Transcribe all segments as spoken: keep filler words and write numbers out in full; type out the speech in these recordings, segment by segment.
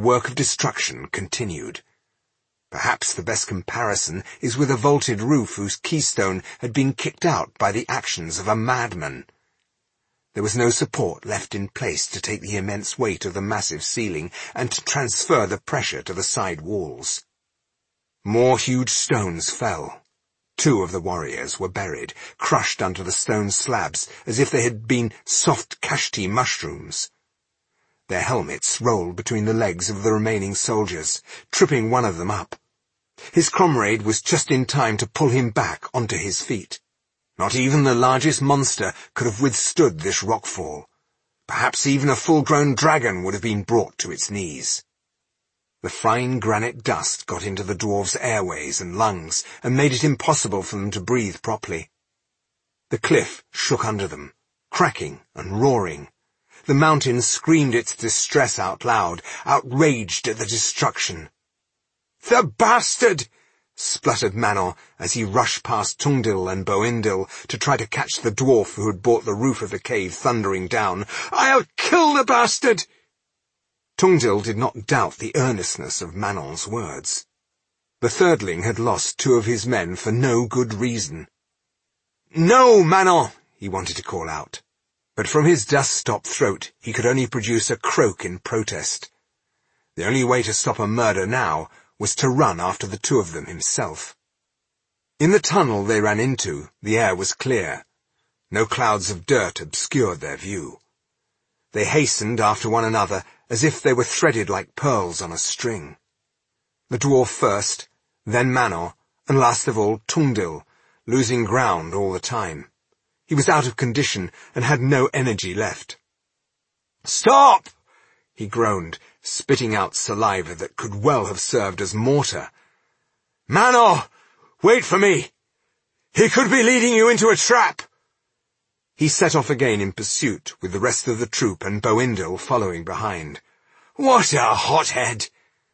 work of destruction continued. Perhaps the best comparison is with a vaulted roof whose keystone had been kicked out by the actions of a madman. There was no support left in place to take the immense weight of the massive ceiling and to transfer the pressure to the side walls. More huge stones fell. Two of the warriors were buried, crushed under the stone slabs as if they had been soft Kashti mushrooms. Their helmets rolled between the legs of the remaining soldiers, tripping one of them up. His comrade was just in time to pull him back onto his feet. Not even the largest monster could have withstood this rockfall. Perhaps even a full-grown dragon would have been brought to its knees. The fine granite dust got into the dwarves' airways and lungs and made it impossible for them to breathe properly. The cliff shook under them, cracking and roaring. The mountain screamed its distress out loud, outraged at the destruction. "The bastard!" spluttered Manor as he rushed past Tungdil and Boindil to try to catch the dwarf who had brought the roof of the cave thundering down. "I'll kill the bastard!" Tungdil did not doubt the earnestness of Manon's words. The thirdling had lost two of his men for no good reason. "No, Manon!" he wanted to call out. But from his dust-stopped throat he could only produce a croak in protest. The only way to stop a murder now was to run after the two of them himself. In the tunnel they ran into, the air was clear. No clouds of dirt obscured their view. They hastened after one another as if they were threaded like pearls on a string. The dwarf first, then Manor, and last of all Tungdil, losing ground all the time. He was out of condition and had no energy left. "Stop!" he groaned, spitting out saliva that could well have served as mortar. "Manor, wait for me! He could be leading you into a trap!" He set off again in pursuit, with the rest of the troop and Boindil following behind. What a hothead!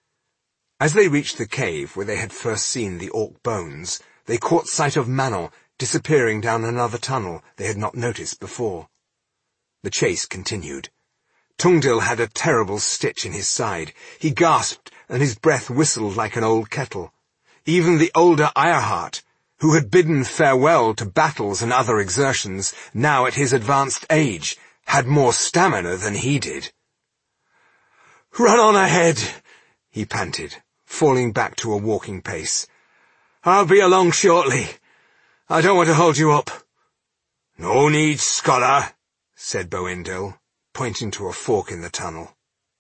As they reached the cave where they had first seen the orc bones, they caught sight of Manor disappearing down another tunnel they had not noticed before. The chase continued. Tungdil had a terrible stitch in his side. He gasped, and his breath whistled like an old kettle. Even the older Ironheart, who had bidden farewell to battles and other exertions, now at his advanced age, had more stamina than he did. "Run on ahead," he panted, falling back to a walking pace. "I'll be along shortly. I don't want to hold you up." "No need, scholar," said Boindil, pointing to a fork in the tunnel.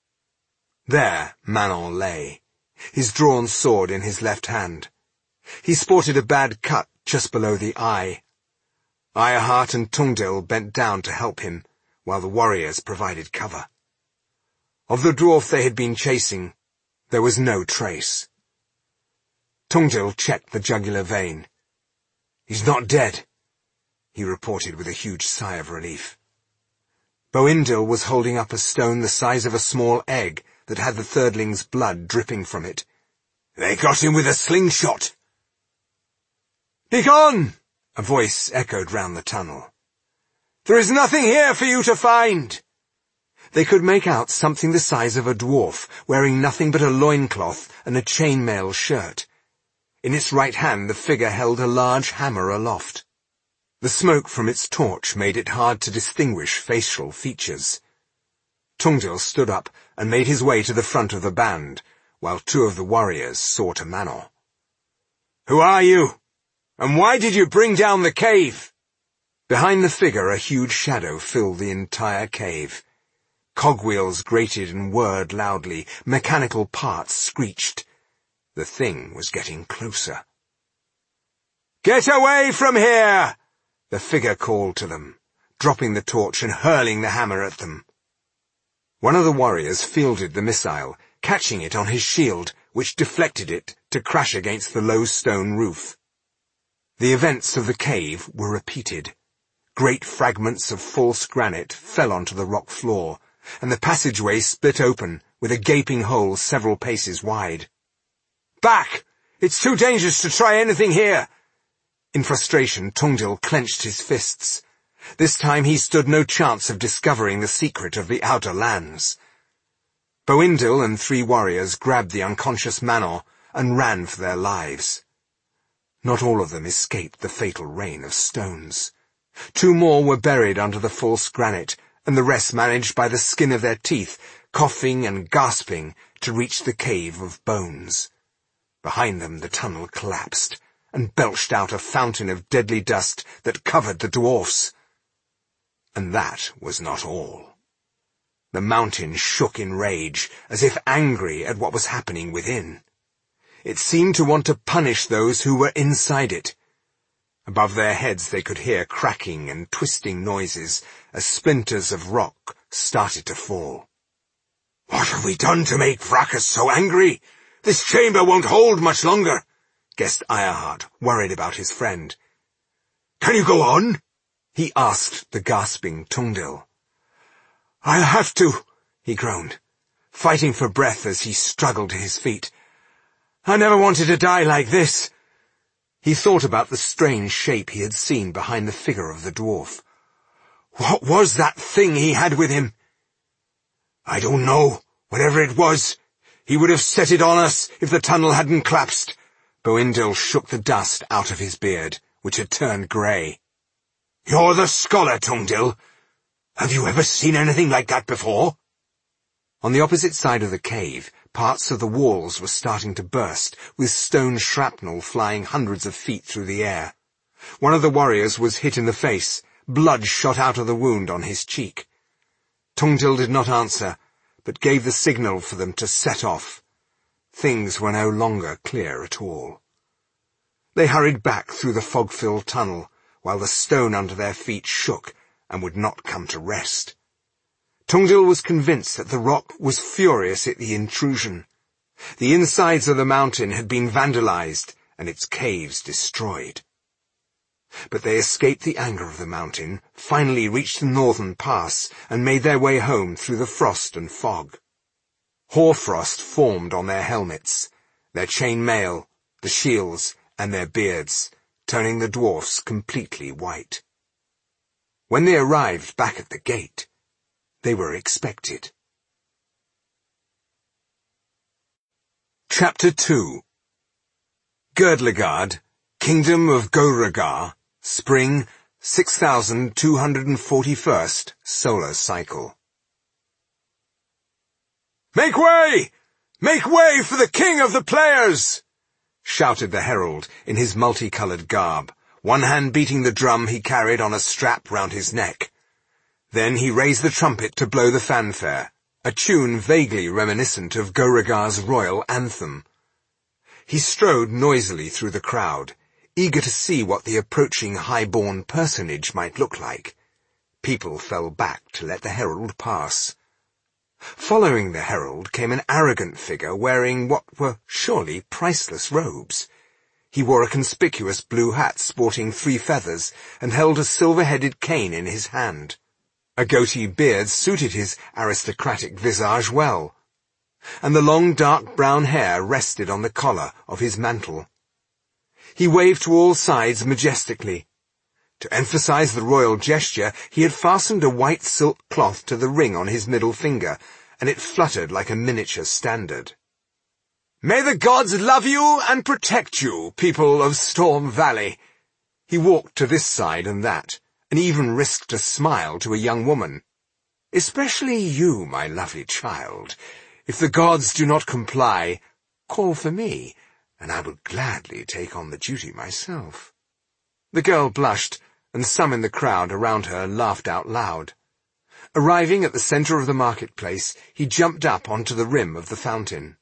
There Manon lay, his drawn sword in his left hand. He sported a bad cut just below the eye. Ironheart and Tungdil bent down to help him, while the warriors provided cover. Of the dwarf they had been chasing, there was no trace. Tungdil checked the jugular vein. "He's not dead," he reported with a huge sigh of relief. Boindil was holding up a stone the size of a small egg that had the thirdling's blood dripping from it. "They got him with a slingshot." "Begone!" a voice echoed round the tunnel. "There is nothing here for you to find." They could make out something the size of a dwarf, wearing nothing but a loincloth and a chainmail shirt. In its right hand the figure held a large hammer aloft. The smoke from its torch made it hard to distinguish facial features. Tungdil stood up and made his way to the front of the band, while two of the warriors saw to Manor. "Who are you? And why did you bring down the cave?" Behind the figure a huge shadow filled the entire cave. Cogwheels grated and whirred loudly, mechanical parts screeched. The thing was getting closer. "Get away from here!" the figure called to them, dropping the torch and hurling the hammer at them. One of the warriors fielded the missile, catching it on his shield, which deflected it to crash against the low stone roof. The events of the cave were repeated. Great fragments of false granite fell onto the rock floor, and the passageway split open, with a gaping hole several paces wide. "Back! It's too dangerous to try anything here!" In frustration, Tungdil clenched his fists. This time he stood no chance of discovering the secret of the outer lands. Boindil and three warriors grabbed the unconscious Manor and ran for their lives. Not all of them escaped the fatal rain of stones. Two more were buried under the false granite, and the rest managed by the skin of their teeth, coughing and gasping, to reach the cave of bones. Behind them the tunnel collapsed, and belched out a fountain of deadly dust that covered the dwarfs. And that was not all. The mountain shook in rage, as if angry at what was happening within. It seemed to want to punish those who were inside it. Above their heads they could hear cracking and twisting noises as splinters of rock started to fall. "What have we done to make Vracus so angry? This chamber won't hold much longer," guessed Ironheart, worried about his friend. "Can you go on?" he asked the gasping Tungdil. "I'll have to," he groaned, fighting for breath as he struggled to his feet. "I never wanted to die like this." He thought about the strange shape he had seen behind the figure of the dwarf. What was that thing he had with him? "I don't know. Whatever it was, he would have set it on us if the tunnel hadn't collapsed." Boindil shook the dust out of his beard, which had turned grey. "You're the scholar, Tungdil. Have you ever seen anything like that before?" On the opposite side of the cave, parts of the walls were starting to burst, with stone shrapnel flying hundreds of feet through the air. One of the warriors was hit in the face. Blood shot out of the wound on his cheek. Tungdil did not answer, but gave the signal for them to set off. Things were no longer clear at all. They hurried back through the fog-filled tunnel, while the stone under their feet shook and would not come to rest. Tungdil was convinced that the rock was furious at the intrusion. The insides of the mountain had been vandalized and its caves destroyed. But they escaped the anger of the mountain, finally reached the northern pass, and made their way home through the frost and fog. Hoarfrost formed on their helmets, their chain mail, the shields, and their beards, turning the dwarfs completely white. When they arrived back at the gate, they were expected. Chapter two. Girdlegard, Kingdom of Goragar, Spring, six thousand two hundred forty-first Solar Cycle. "Make way! Make way for the king of the players!" shouted the herald in his multicolored garb, one hand beating the drum he carried on a strap round his neck. Then he raised the trumpet to blow the fanfare, a tune vaguely reminiscent of Goragar's royal anthem. He strode noisily through the crowd, eager to see what the approaching high-born personage might look like. People fell back to let the herald pass. Following the herald came an arrogant figure wearing what were surely priceless robes. He wore a conspicuous blue hat sporting three feathers and held a silver-headed cane in his hand. A goatee beard suited his aristocratic visage well, and the long dark brown hair rested on the collar of his mantle. He waved to all sides majestically. To emphasize the royal gesture, he had fastened a white silk cloth to the ring on his middle finger, and it fluttered like a miniature standard. "May the gods love you and protect you, people of Storm Valley." He walked to this side and that, and even risked a smile to a young woman. "Especially you, my lovely child. If the gods do not comply, call for me, and I will gladly take on the duty myself." The girl blushed, and some in the crowd around her laughed out loud. Arriving at the center of the marketplace, he jumped up onto the rim of the fountain.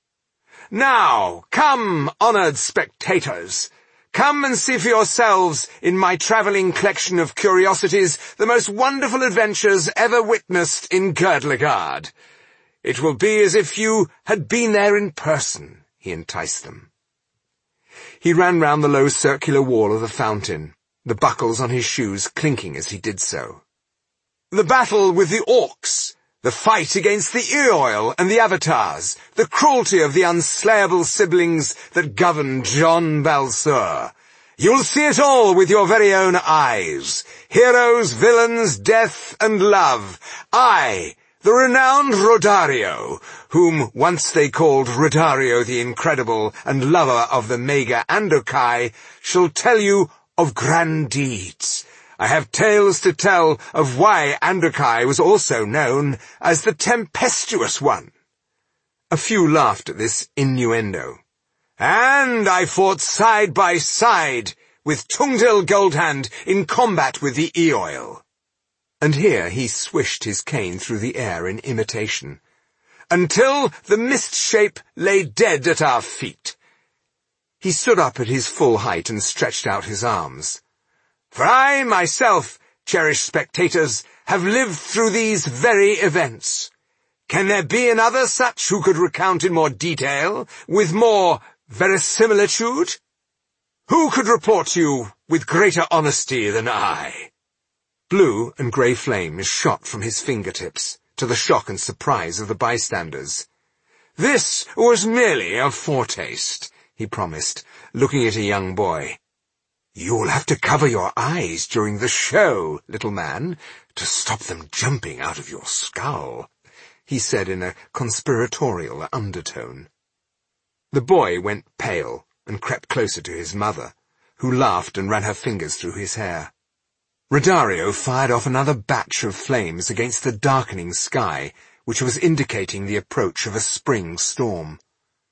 "Now, come, honored spectators! Come and see for yourselves, in my traveling collection of curiosities, the most wonderful adventures ever witnessed in Girdlegard. It will be as if you had been there in person," he enticed them. He ran round the low circular wall of the fountain, the buckles on his shoes clinking as he did so. "The battle with the orcs, the fight against the Eoil and the Avatars, the cruelty of the unslayable siblings that govern John Balsur. You'll see it all with your very own eyes. Heroes, villains, death and love. I, The renowned Rodario, whom once they called Rodario the Incredible and lover of the Mega Andokai, shall tell you of grand deeds. I have tales to tell of why Andokai was also known as the Tempestuous One." A few laughed at this innuendo. "And I fought side by side with Tungdil Goldhand in combat with the Eoil." And here he swished his cane through the air in imitation. "Until the mist shape lay dead at our feet." He stood up at his full height and stretched out his arms. "For I, myself, cherished spectators, have lived through these very events. Can there be another such who could recount in more detail, with more verisimilitude? Who could report to you with greater honesty than I?" Blue and grey flames shot from his fingertips, to the shock and surprise of the bystanders. "This was merely a foretaste," he promised, looking at a young boy. "You'll have to cover your eyes during the show, little man, to stop them jumping out of your skull," he said in a conspiratorial undertone. The boy went pale and crept closer to his mother, who laughed and ran her fingers through his hair. Rodario fired off another batch of flames against the darkening sky, which was indicating the approach of a spring storm.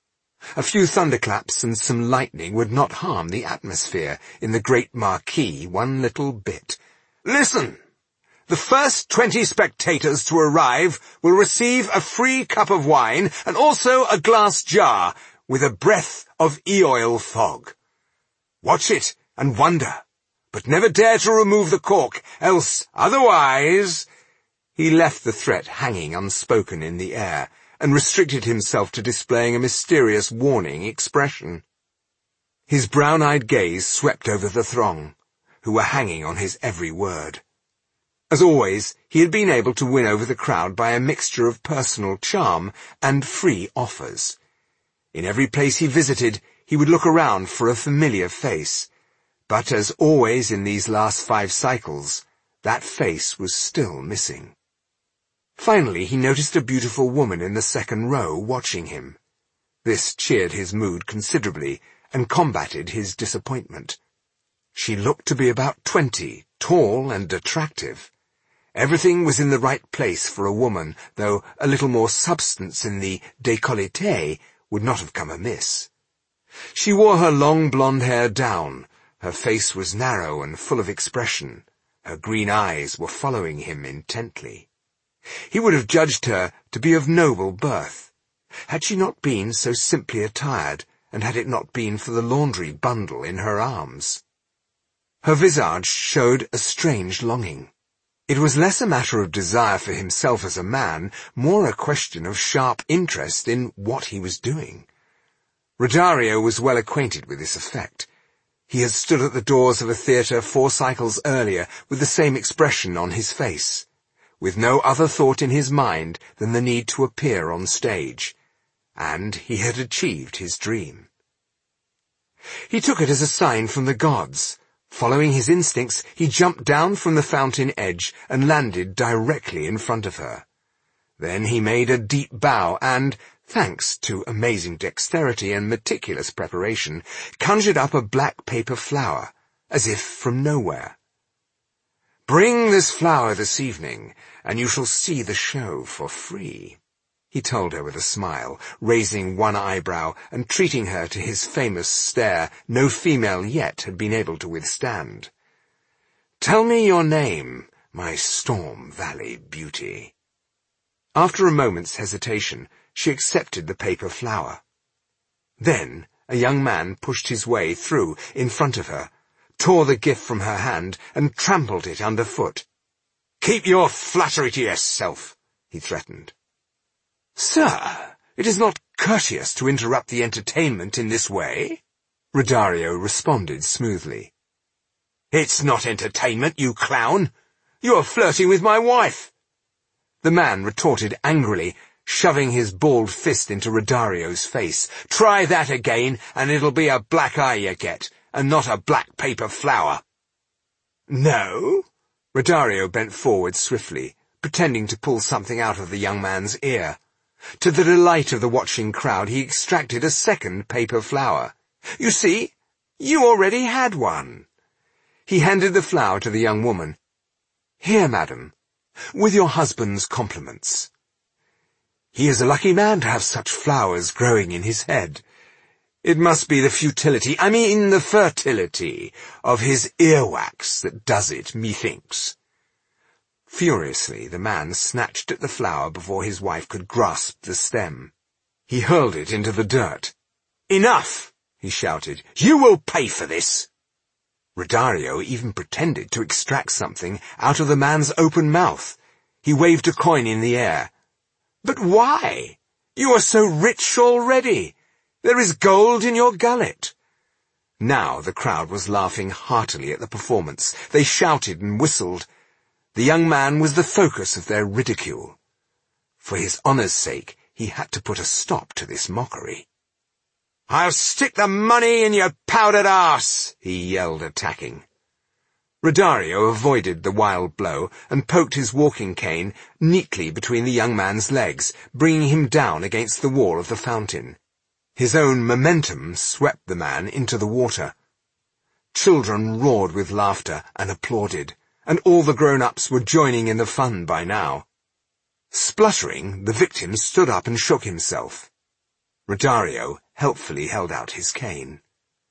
A few thunderclaps and some lightning would not harm the atmosphere in the great marquee one little bit. "Listen! The first twenty spectators to arrive will receive a free cup of wine and also a glass jar with a breath of Eoil fog. Watch it and wonder, but never dare to remove the cork, else otherwise—" He left the threat hanging unspoken in the air, and restricted himself to displaying a mysterious warning expression. His brown-eyed gaze swept over the throng, who were hanging on his every word. As always, he had been able to win over the crowd by a mixture of personal charm and free offers. In every place he visited, he would look around for a familiar face, but as always in these last five cycles, that face was still missing. Finally, he noticed a beautiful woman in the second row watching him. This cheered his mood considerably and combated his disappointment. She looked to be about twenty, tall and attractive. Everything was in the right place for a woman, though a little more substance in the décolleté would not have come amiss. She wore her long blonde hair down. Her face was narrow and full of expression. Her green eyes were following him intently. He would have judged her to be of noble birth, had she not been so simply attired, and had it not been for the laundry bundle in her arms. Her visage showed a strange longing. It was less a matter of desire for himself as a man, more a question of sharp interest in what he was doing. Rodario was well acquainted with this effect. He had stood at the doors of a theatre four cycles earlier with the same expression on his face, with no other thought in his mind than the need to appear on stage, and he had achieved his dream. He took it as a sign from the gods. Following his instincts, he jumped down from the fountain edge and landed directly in front of her. Then he made a deep bow and, thanks to amazing dexterity and meticulous preparation, conjured up a black paper flower, as if from nowhere. "Bring this flower this evening, and you shall see the show for free," he told her with a smile, raising one eyebrow and treating her to his famous stare no female yet had been able to withstand. "Tell me your name, my Storm Valley beauty." After a moment's hesitation, she accepted the paper flower. Then a young man pushed his way through in front of her, tore the gift from her hand, and trampled it underfoot. "Keep your flattery to yourself," he threatened. "Sir, it is not courteous to interrupt the entertainment in this way," Rodario responded smoothly. "It's not entertainment, you clown. You're flirting with my wife." The man retorted angrily, shoving his bald fist into Rodario's face. "Try that again, and it'll be a black eye you get, and not a black paper flower." "No?" Rodario bent forward swiftly, pretending to pull something out of the young man's ear. To the delight of the watching crowd, he extracted a second paper flower. "You see, you already had one." He handed the flower to the young woman. "Here, madam, with your husband's compliments." "He is a lucky man to have such flowers growing in his head. It must be the futility, I mean the fertility, of his earwax that does it, methinks." Furiously, the man snatched at the flower before his wife could grasp the stem. He hurled it into the dirt. "Enough!" he shouted. "You will pay for this!" Rodario even pretended to extract something out of the man's open mouth. He waved a coin in the air. "But why? You are so rich already. There is gold in your gullet." Now the crowd was laughing heartily at the performance. They shouted and whistled. The young man was the focus of their ridicule. For his honour's sake, he had to put a stop to this mockery. "I'll stick the money in your powdered arse!" he yelled, attacking. Rodario avoided the wild blow and poked his walking cane neatly between the young man's legs, bringing him down against the wall of the fountain. His own momentum swept the man into the water. Children roared with laughter and applauded, and all the grown-ups were joining in the fun by now. Spluttering, the victim stood up and shook himself. Rodario helpfully held out his cane.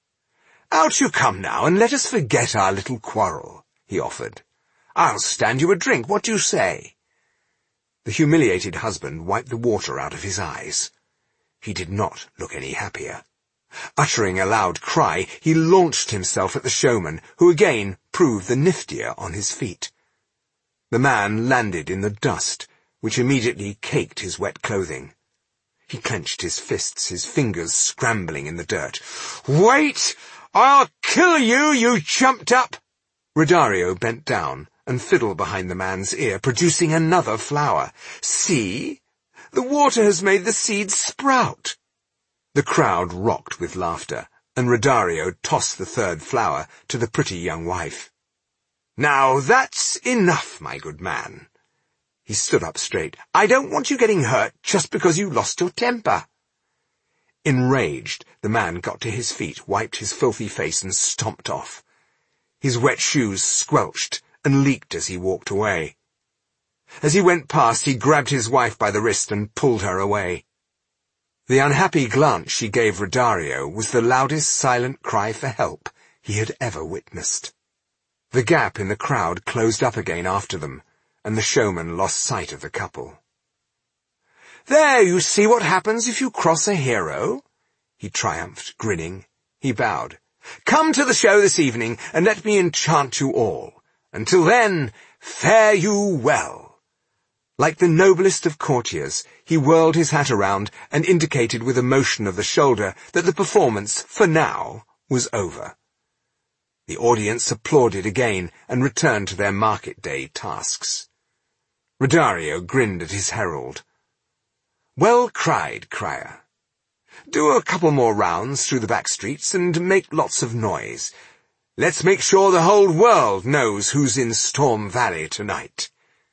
"Out you come now, and let us forget our little quarrel," he offered. "I'll stand you a drink, what do you say?" The humiliated husband wiped the water out of his eyes. He did not look any happier. Uttering a loud cry, he launched himself at the showman, who again proved the niftier on his feet. The man landed in the dust, which immediately caked his wet clothing. He clenched his fists, his fingers scrambling in the dirt. "Wait! I'll kill you, you chumped up!" Rodario bent down and fiddled behind the man's ear, producing another flower. "See? The water has made the seeds sprout." The crowd rocked with laughter, and Rodario tossed the third flower to the pretty young wife. "Now that's enough, my good man." He stood up straight. "I don't want you getting hurt just because you lost your temper." Enraged, the man got to his feet, wiped his filthy face, and stomped off. His wet shoes squelched and leaked as he walked away. As he went past, he grabbed his wife by the wrist and pulled her away. The unhappy glance she gave Rodario was the loudest silent cry for help he had ever witnessed. The gap in the crowd closed up again after them, and the showman lost sight of the couple. "There, you see what happens if you cross a hero," he triumphed, grinning. He bowed. "Come to the show this evening, and let me enchant you all. Until then, fare you well." Like the noblest of courtiers, he whirled his hat around and indicated with a motion of the shoulder that the performance, for now, was over. The audience applauded again and returned to their market-day tasks. Rodario grinned at his herald. "Well cried, crier. Do a couple more rounds through the back streets and make lots of noise. Let's make sure the whole world knows who's in Storm Valley tonight."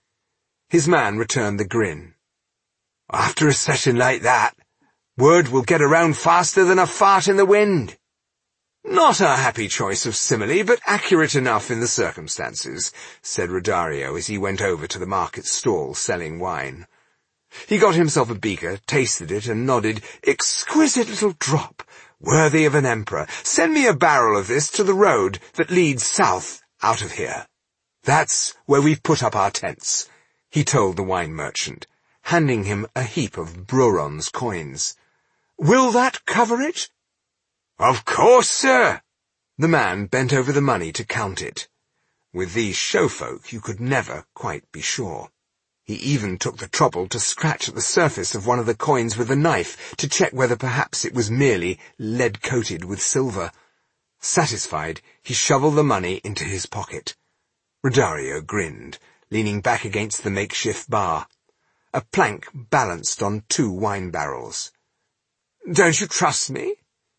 His man returned the grin. "After a session like that, word will get around faster than a fart in the wind." "Not a happy choice of simile, but accurate enough in the circumstances," said Rodario as he went over to the market stall selling wine. He got himself a beaker, tasted it, and nodded. "Exquisite little drop, worthy of an emperor. Send me a barrel of this to the road that leads south out of here. That's where we've put up our tents," he told the wine merchant, handing him a heap of Bruron's coins. "Will that cover it?" "Of course, sir." The man bent over the money to count it. With these showfolk you could never quite be sure. He even took the trouble to scratch at the surface of one of the coins with a knife to check whether perhaps it was merely lead-coated with silver. Satisfied, he shoveled the money into his pocket. Rodario grinned, leaning back against the makeshift bar. A plank balanced on two wine barrels. "Don't you trust me?"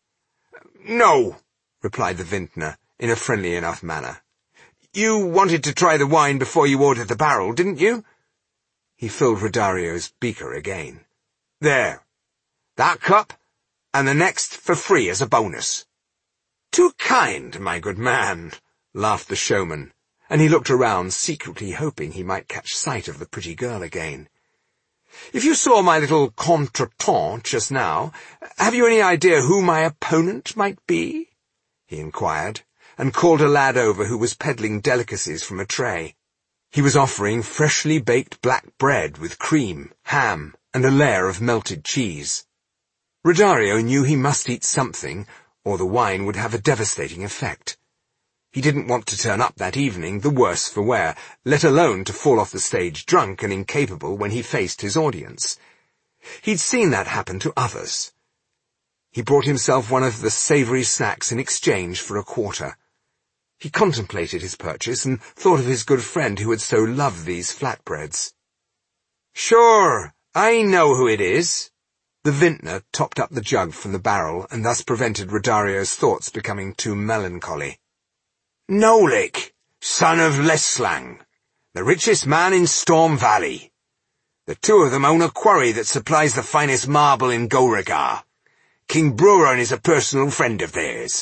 "No," replied the vintner, in a friendly enough manner. "You wanted to try the wine before you ordered the barrel, didn't you?" He filled Rodario's beaker again. "There. That cup, and the next for free as a bonus." "Too kind, my good man," laughed the showman, and he looked around, secretly hoping he might catch sight of the pretty girl again. "If you saw my little contretemps just now, have you any idea who my opponent might be?" he inquired, and called a lad over who was peddling delicacies from a tray. He was offering freshly baked black bread with cream, ham, and a layer of melted cheese. Rodario knew he must eat something, or the wine would have a devastating effect. He didn't want to turn up that evening the worse for wear, let alone to fall off the stage drunk and incapable when he faced his audience. He'd seen that happen to others. He brought himself one of the savoury snacks in exchange for a quarter. He contemplated his purchase and thought of his good friend who had so loved these flatbreads. "Sure, I know who it is." The vintner topped up the jug from the barrel and thus prevented Rodario's thoughts becoming too melancholy. "Nolik, son of Leslang, the richest man in Storm Valley. The two of them own a quarry that supplies the finest marble in Goragar. King Bruron is a personal friend of theirs."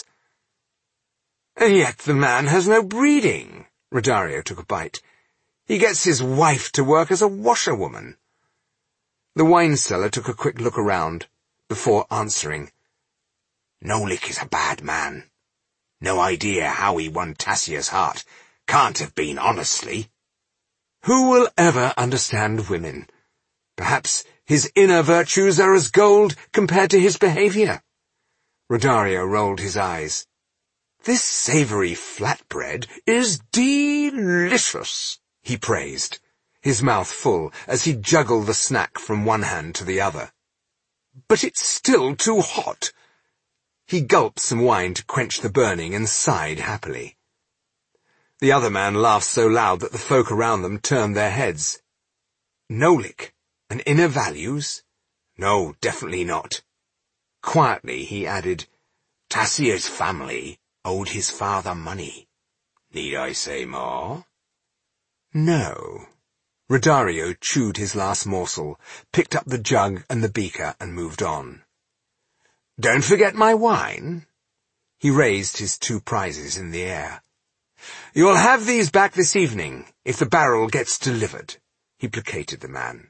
"And yet the man has no breeding." Rodario took a bite. "He gets his wife to work as a washerwoman." The wine seller took a quick look around, before answering. "Nolik is a bad man. No idea how he won Tassia's heart. Can't have been honestly." "Who will ever understand women? Perhaps his inner virtues are as gold compared to his behaviour." Rodario rolled his eyes. "This savoury flatbread is delicious," he praised, his mouth full as he juggled the snack from one hand to the other. "But it's still too hot." He gulped some wine to quench the burning and sighed happily. The other man laughed so loud that the folk around them turned their heads. "Nolik, and inner values? No, definitely not." Quietly he added, "Tassia's family owed his father money. Need I say more?" "No." Rodario chewed his last morsel, picked up the jug and the beaker, and moved on. "Don't forget my wine." He raised his two prizes in the air. "You'll have these back this evening, if the barrel gets delivered," he placated the man.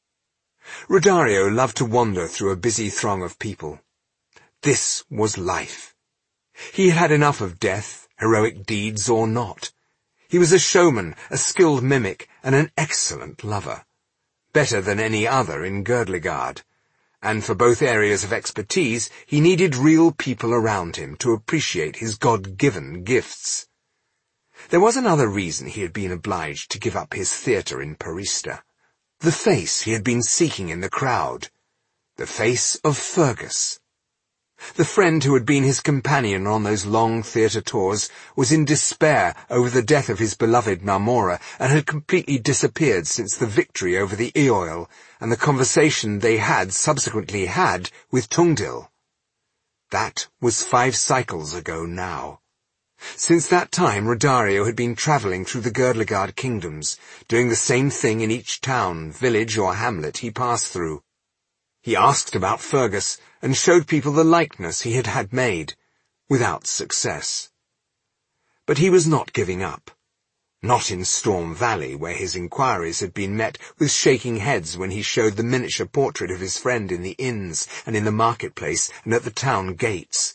Rodario loved to wander through a busy throng of people. This was life. He had had enough of death, heroic deeds or not. He was a showman, a skilled mimic, and an excellent lover. Better than any other in Girdlegard. And for both areas of expertise, he needed real people around him to appreciate his God-given gifts. There was another reason he had been obliged to give up his theatre in Parista. The face he had been seeking in the crowd. The face of Fergus. The friend who had been his companion on those long theatre tours was in despair over the death of his beloved Marmora and had completely disappeared since the victory over the Eoil and the conversation they had subsequently had with Tungdil. That was five cycles ago now. Since that time, Rodario had been travelling through the Girdlegard kingdoms, doing the same thing in each town, village, or hamlet he passed through. He asked about Fergus and showed people the likeness he had had made, without success. But he was not giving up. Not in Storm Valley, where his inquiries had been met with shaking heads when he showed the miniature portrait of his friend in the inns and in the marketplace and at the town gates.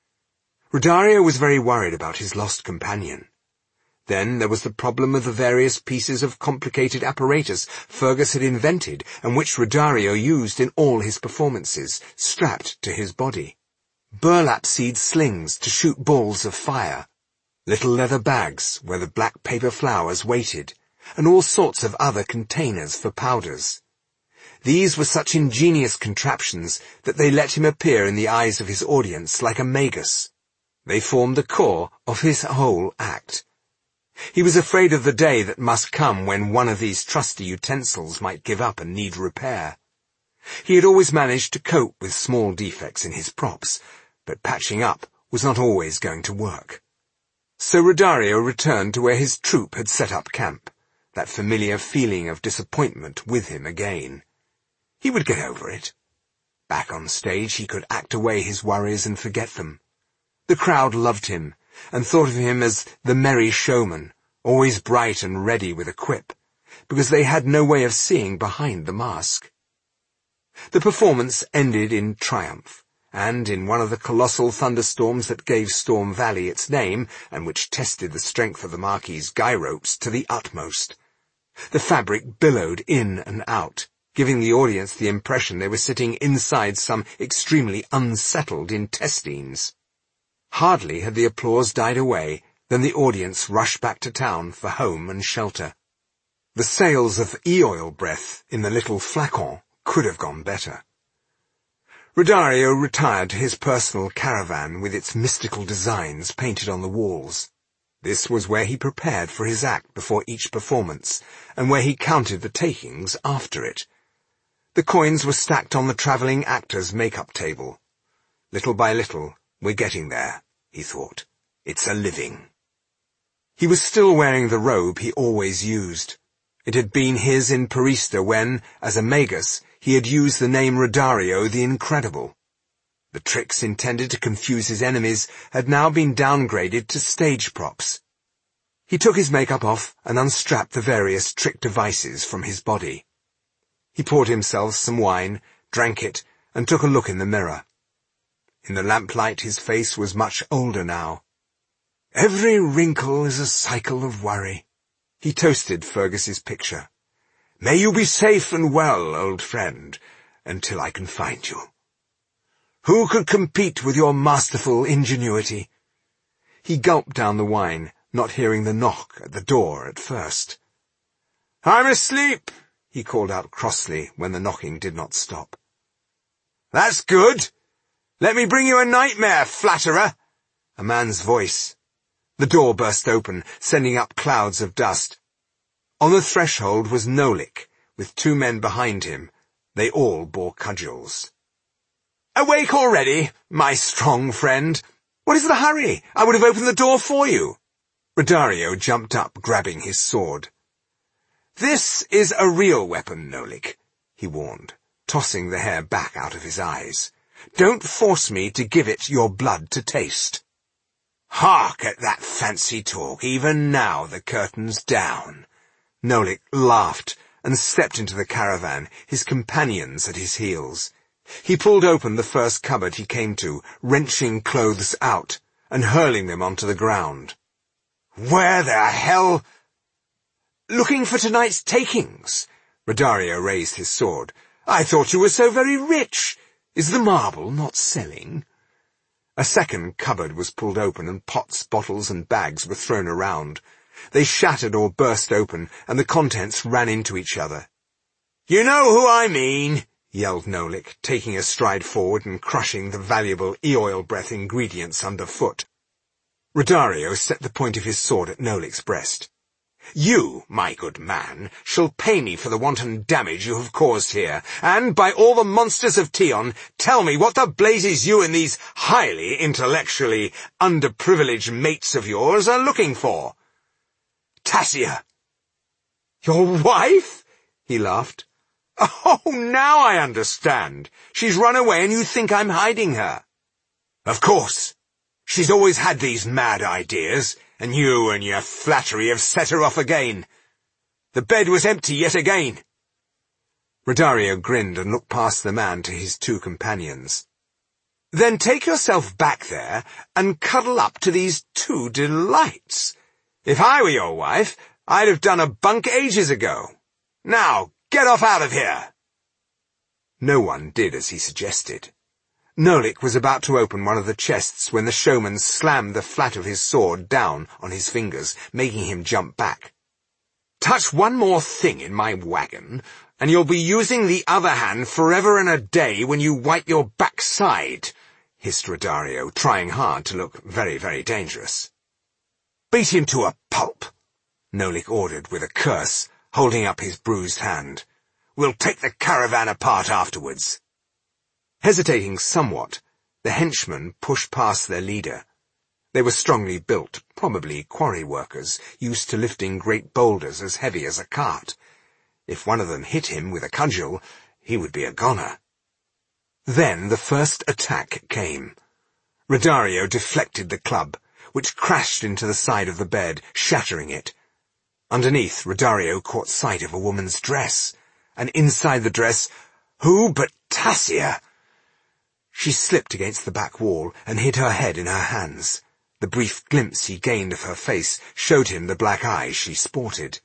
Rodario was very worried about his lost companion. Then there was the problem of the various pieces of complicated apparatus Fergus had invented and which Rodario used in all his performances, strapped to his body. Burlap seed slings to shoot balls of fire, little leather bags where the black paper flowers waited, and all sorts of other containers for powders. These were such ingenious contraptions that they let him appear in the eyes of his audience like a magus. They formed the core of his whole act. He was afraid of the day that must come when one of these trusty utensils might give up and need repair. He had always managed to cope with small defects in his props, but patching up was not always going to work. So Rodario returned to where his troop had set up camp, that familiar feeling of disappointment with him again. He would get over it. Back on stage he could act away his worries and forget them. The crowd loved him, and thought of him as the merry showman, always bright and ready with a quip, because they had no way of seeing behind the mask. The performance ended in triumph, and in one of the colossal thunderstorms that gave Storm Valley its name, and which tested the strength of the Marquis's guy ropes to the utmost, the fabric billowed in and out, giving the audience the impression they were sitting inside some extremely unsettled intestines. Hardly had the applause died away than the audience rushed back to town for home and shelter. The sales of e-oil breath in the little flacon could have gone better. Rodario retired to his personal caravan with its mystical designs painted on the walls. This was where he prepared for his act before each performance, and where he counted the takings after it. The coins were stacked on the travelling actor's make-up table. Little by little, we're getting there, he thought. It's a living. He was still wearing the robe he always used. It had been his in Parista when, as a magus, he had used the name Rodario the Incredible. The tricks intended to confuse his enemies had now been downgraded to stage props. He took his makeup off and unstrapped the various trick devices from his body. He poured himself some wine, drank it, and took a look in the mirror. In the lamplight his face was much older now. Every wrinkle is a cycle of worry. He toasted Fergus's picture. May you be safe and well, old friend, until I can find you. Who could compete with your masterful ingenuity? He gulped down the wine, not hearing the knock at the door at first. I'm asleep, he called out crossly when the knocking did not stop. That's good. Let me bring you a nightmare, flatterer. A man's voice. The door burst open, sending up clouds of dust. On the threshold was Nolik, with two men behind him. They all bore cudgels. Awake already, my strong friend? What is the hurry? I would have opened the door for you. Rodario jumped up, grabbing his sword. This is a real weapon, Nolik, he warned, tossing the hair back out of his eyes. Don't force me to give it your blood to taste. Hark at that fancy talk, even now the curtain's down. Nolik laughed and stepped into the caravan, his companions at his heels. He pulled open the first cupboard he came to, wrenching clothes out and hurling them onto the ground. Where the hell... Looking for tonight's takings? Rodario raised his sword. I thought you were so very rich. Is the marble not selling? A second cupboard was pulled open, and pots, bottles, and bags were thrown around. They shattered or burst open, and the contents ran into each other. You know who I mean, yelled Nolik, taking a stride forward and crushing the valuable e-oil breath ingredients underfoot. Rodario set the point of his sword at Nolik's breast. You, my good man, shall pay me for the wanton damage you have caused here, and, by all the monsters of Tion, tell me what the blazes you and these highly intellectually underprivileged mates of yours are looking for. Tassia. Your wife? He laughed. Oh, now I understand. She's run away and you think I'm hiding her. Of course. She's always had these mad ideas, and you and your flattery have set her off again. The bed was empty yet again. Rodario grinned and looked past the man to his two companions. Then take yourself back there and cuddle up to these two delights. If I were your wife, I'd have done a bunk ages ago. Now, get off out of here. No one did as he suggested. Nolik was about to open one of the chests when the showman slammed the flat of his sword down on his fingers, making him jump back. Touch one more thing in my wagon, and you'll be using the other hand forever and a day when you wipe your backside, hissed Rodario, trying hard to look very, very dangerous. Beat him to a pulp, Nolik ordered with a curse, holding up his bruised hand. We'll take the caravan apart afterwards. Hesitating somewhat, the henchmen pushed past their leader. They were strongly built, probably quarry workers, used to lifting great boulders as heavy as a cart. If one of them hit him with a cudgel, he would be a goner. Then the first attack came. Rodario deflected the club, which crashed into the side of the bed, shattering it. Underneath, Rodario caught sight of a woman's dress, and inside the dress, who but Tassia? She slipped against the back wall and hid her head in her hands. The brief glimpse he gained of her face showed him the black eyes she sported.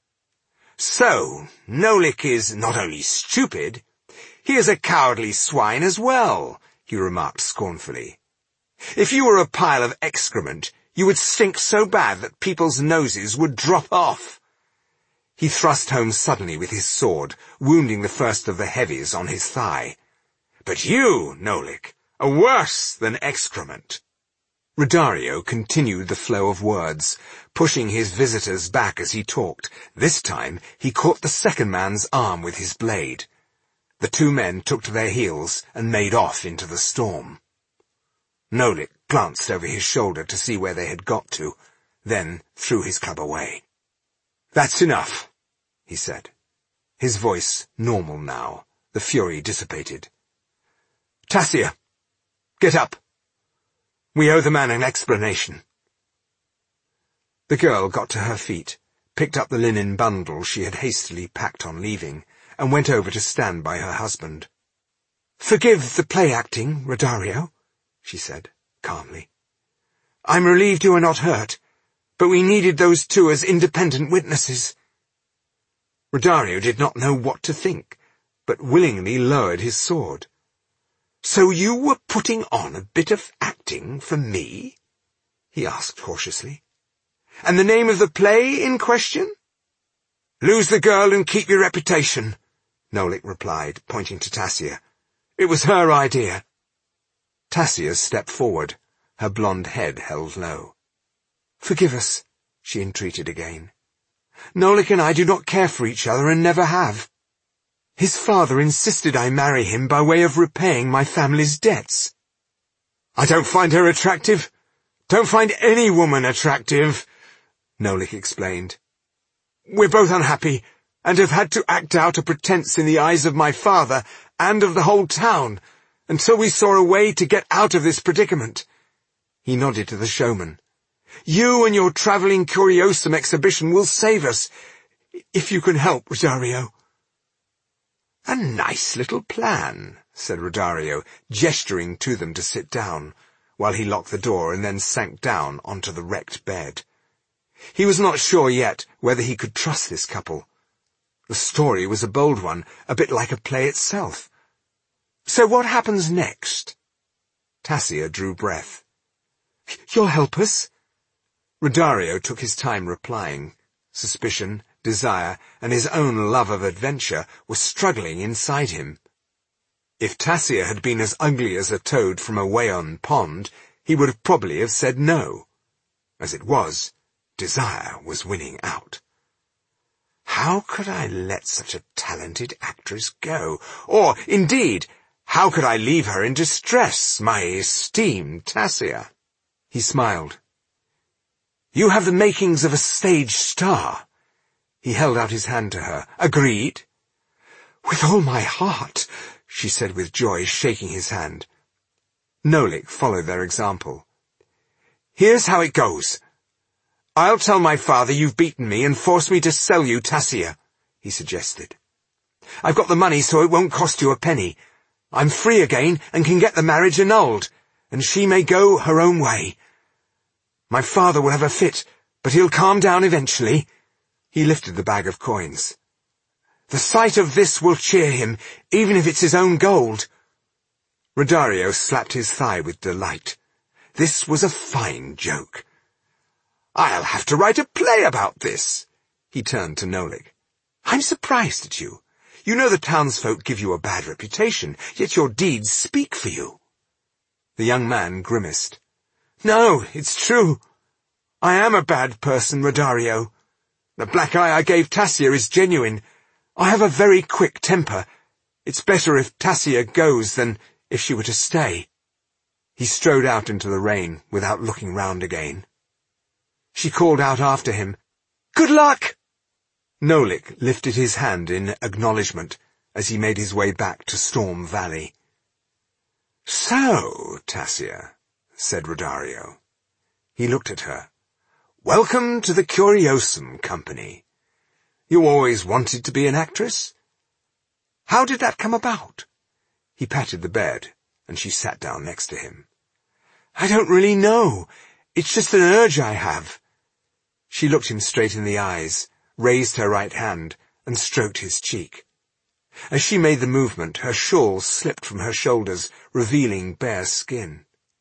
So, Nolik is not only stupid, he is a cowardly swine as well, he remarked scornfully. If you were a pile of excrement, you would stink so bad that people's noses would drop off. He thrust home suddenly with his sword, wounding the first of the heavies on his thigh. But you, Nolik, are worse than excrement. Rodario continued the flow of words, pushing his visitors back as he talked. This time he caught the second man's arm with his blade. The two men took to their heels and made off into the storm. Nolik glanced over his shoulder to see where they had got to, then threw his club away. "That's enough," he said. His voice normal now, the fury dissipated. "Tassia, get up. We owe the man an explanation." The girl got to her feet, picked up the linen bundle she had hastily packed on leaving, and went over to stand by her husband. "Forgive the play-acting, Rodario," she said, calmly. "I'm relieved you are not hurt, but we needed those two as independent witnesses." Rodario did not know what to think, but willingly lowered his sword. "So you were putting on a bit of acting for me?" he asked cautiously. "And the name of the play in question?" "Lose the girl and keep your reputation," Nolik replied, pointing to Tassia. "It was her idea." Tassia stepped forward, her blonde head held low. "Forgive us," she entreated again. "Nolik and I do not care for each other and never have. His father insisted I marry him by way of repaying my family's debts." "I don't find her attractive. Don't find any woman attractive," Nolik explained. "We're both unhappy, and have had to act out a pretense in the eyes of my father and of the whole town, until we saw a way to get out of this predicament." He nodded to the showman. "You and your travelling curiosum exhibition will save us, if you can help, Rodario." "A nice little plan," said Rodario, gesturing to them to sit down, while he locked the door and then sank down onto the wrecked bed. He was not sure yet whether he could trust this couple. The story was a bold one, a bit like a play itself. "So what happens next?" Tassia drew breath. "You'll help us?" Rodario took his time replying. Suspicion, desire, and his own love of adventure were struggling inside him. If Tassia had been as ugly as a toad from a Wayon pond, he would probably have said no. As it was, desire was winning out. How could I let such a talented actress go? Or, indeed, how could I leave her in distress, my esteemed Tassia? He smiled. "You have the makings of a stage star." He held out his hand to her. "Agreed?" "With all my heart," she said with joy, shaking his hand. Nolik followed their example. "Here's how it goes. I'll tell my father you've beaten me and force me to sell you Tassia," he suggested. "I've got the money so it won't cost you a penny. I'm free again and can get the marriage annulled, and she may go her own way. My father will have a fit, but he'll calm down eventually." He lifted the bag of coins. "The sight of this will cheer him, even if it's his own gold." Rodario slapped his thigh with delight. This was a fine joke. "I'll have to write a play about this." He turned to Nolik. "I'm surprised at you. You know the townsfolk give you a bad reputation, yet your deeds speak for you." The young man grimaced. "No, it's true. I am a bad person, Rodario. The black eye I gave Tassia is genuine. I have a very quick temper. It's better if Tassia goes than if she were to stay." He strode out into the rain without looking round again. She called out after him, "Good luck!" Nolik lifted his hand in acknowledgement as he made his way back to Storm Valley. "So, Tassia," said Rodario. He looked at her. "Welcome to the Curiosum Company. You always wanted to be an actress? How did that come about?" He patted the bed, and she sat down next to him. "I don't really know. It's just an urge I have." She looked him straight in the eyes, raised her right hand, and stroked his cheek. As she made the movement, her shawl slipped from her shoulders, revealing bare skin.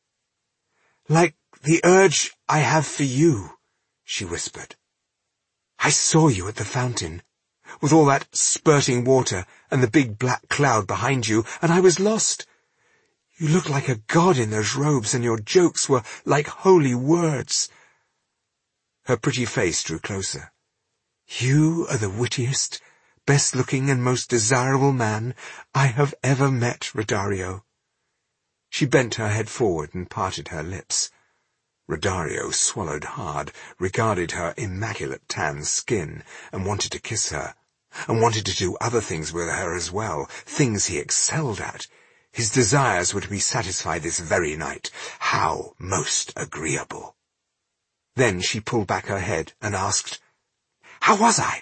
"Like the urge I have for you," she whispered. "I saw you at the fountain, with all that spurting water and the big black cloud behind you, and I was lost. You looked like a god in those robes, and your jokes were like holy words." Her pretty face drew closer. "You are the wittiest, best-looking and most desirable man I have ever met, Rodario." She bent her head forward and parted her lips. Rodario swallowed hard, regarded her immaculate tan skin, and wanted to kiss her, and wanted to do other things with her as well, things he excelled at. His desires were to be satisfied this very night. How most agreeable. Then she pulled back her head and asked, "How was I?"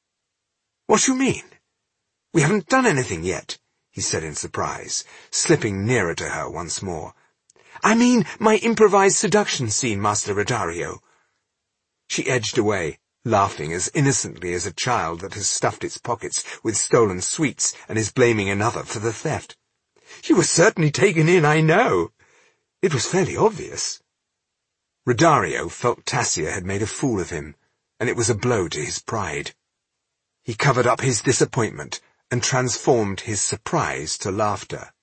"What do you mean? We haven't done anything yet," he said in surprise, slipping nearer to her once more. "I mean my improvised seduction scene, Master Rodario." She edged away, laughing as innocently as a child that has stuffed its pockets with stolen sweets and is blaming another for the theft. "You were certainly taken in, I know. It was fairly obvious." Rodario felt Tassia had made a fool of him, and it was a blow to his pride. He covered up his disappointment and transformed his surprise to laughter.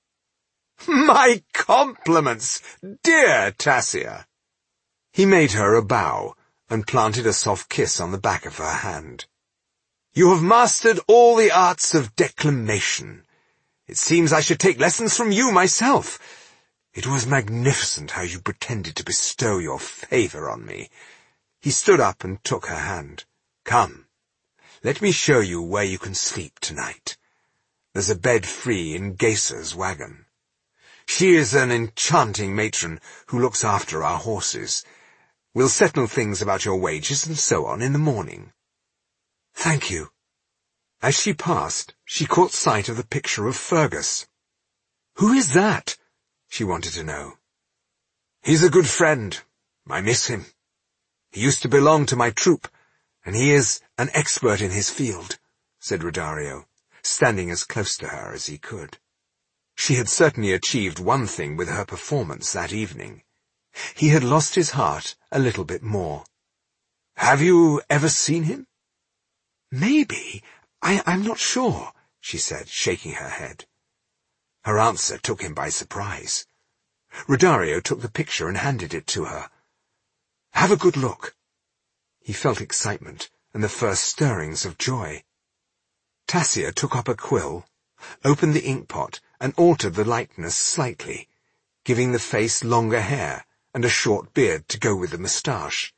"My compliments, dear Tassia!" He made her a bow and planted a soft kiss on the back of her hand. "You have mastered all the arts of declamation. It seems I should take lessons from you myself. It was magnificent how you pretended to bestow your favour on me." He stood up and took her hand. "Come, let me show you where you can sleep tonight. There's a bed free in Gesa's wagon. She is an enchanting matron who looks after our horses. We'll settle things about your wages and so on in the morning." "Thank you." As she passed, she caught sight of the picture of Fergus. "Who is that?" she wanted to know. "He's a good friend. I miss him. He used to belong to my troop, and he is an expert in his field," said Rodario, standing as close to her as he could. She had certainly achieved one thing with her performance that evening. He had lost his heart a little bit more. "Have you ever seen him?" "Maybe. I, I'm not sure," she said, shaking her head. Her answer took him by surprise. Rodario took the picture and handed it to her. "Have a good look." He felt excitement and the first stirrings of joy. Tassia took up a quill, opened the inkpot, and altered the likeness slightly, giving the face longer hair and a short beard to go with the moustache.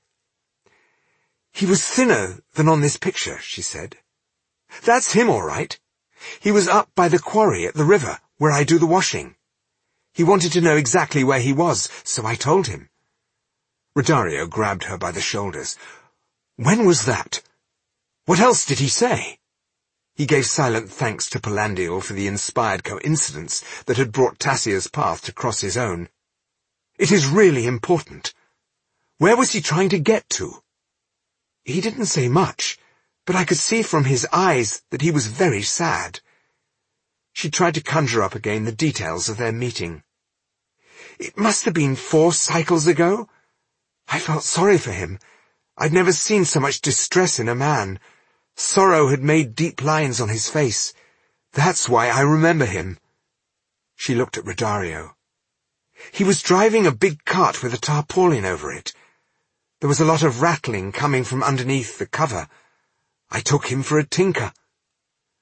"He was thinner than on this picture," she said. "That's him, all right. He was up by the quarry at the river, where I do the washing. He wanted to know exactly where he was, so I told him." Rodario grabbed her by the shoulders. "When was that? What else did he say?" He gave silent thanks to Palandial for the inspired coincidence that had brought Tassia's path to cross his own. "It is really important. Where was he trying to get to?" "He didn't say much, but I could see from his eyes that he was very sad." She tried to conjure up again the details of their meeting. "It must have been four cycles ago. I felt sorry for him. I'd never seen so much distress in a man. Sorrow had made deep lines on his face. That's why I remember him." She looked at Rodario. "He was driving a big cart with a tarpaulin over it. There was a lot of rattling coming from underneath the cover. I took him for a tinker."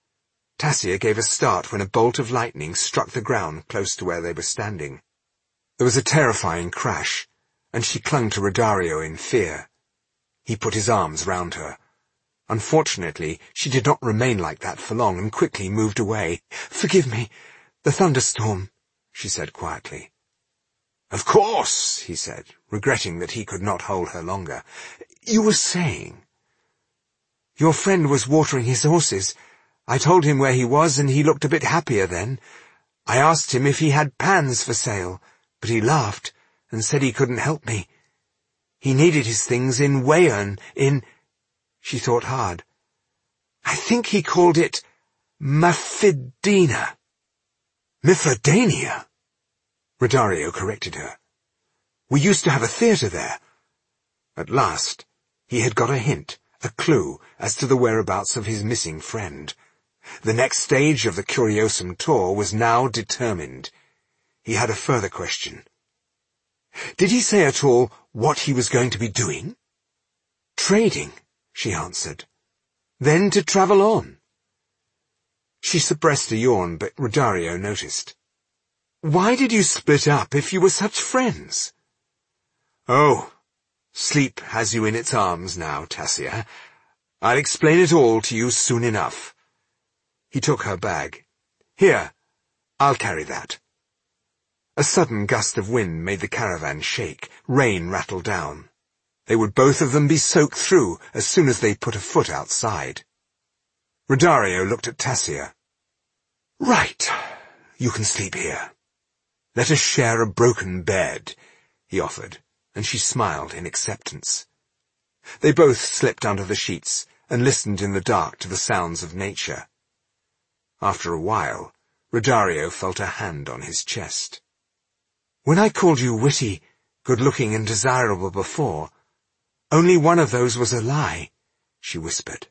Tassia gave a start when a bolt of lightning struck the ground close to where they were standing. There was a terrifying crash, and she clung to Rodario in fear. He put his arms round her. Unfortunately, she did not remain like that for long and quickly moved away. "Forgive me, the thunderstorm," she said quietly. "Of course," he said, regretting that he could not hold her longer. "You were saying—" "Your friend was watering his horses. I told him where he was, and he looked a bit happier then. I asked him if he had pans for sale, but he laughed and said he couldn't help me. He needed his things in Wayern, in—" She thought hard. "I think he called it Mafidina." "Mifadania," Rodario corrected her. "We used to have a theatre there." At last, he had got a hint, a clue, as to the whereabouts of his missing friend. The next stage of the Curiosum tour was now determined. He had a further question. "Did he say at all what he was going to be doing?" "Trading," she answered. "Then to travel on." She suppressed a yawn, but Rodario noticed. "Why did you split up if you were such friends?" "Oh, sleep has you in its arms now, Tassia. I'll explain it all to you soon enough." He took her bag. "Here, I'll carry that." A sudden gust of wind made the caravan shake. Rain rattled down. They would both of them be soaked through as soon as they put a foot outside. Rodario looked at Tassia. "Right, you can sleep here. Let us share a broken bed," he offered, and she smiled in acceptance. They both slipped under the sheets and listened in the dark to the sounds of nature. After a while, Rodario felt a hand on his chest. "When I called you witty, good-looking and desirable before, only one of those was a lie," she whispered.